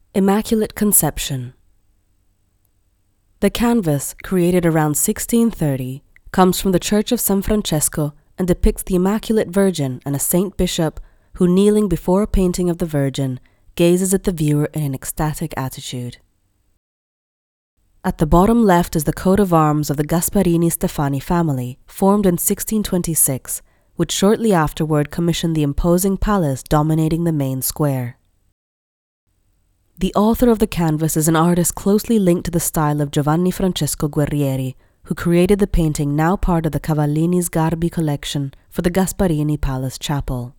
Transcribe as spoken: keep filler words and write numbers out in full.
Immaculate Conception. The canvas, created around sixteen thirty, comes from the Church of San Francesco and depicts the Immaculate Virgin and a saint bishop who, kneeling before a painting of the Virgin, gazes at the viewer in an ecstatic attitude. At the bottom left is the coat of arms of the Gasparini Stefani family, formed in sixteen twenty-six, which shortly afterward commissioned the imposing palace dominating the main square. The author of the canvas is an artist closely linked to the style of Giovanni Francesco Guerrieri, who created the painting now part of the Cavallini Sgarbi collection for the Gasparini Palace Chapel.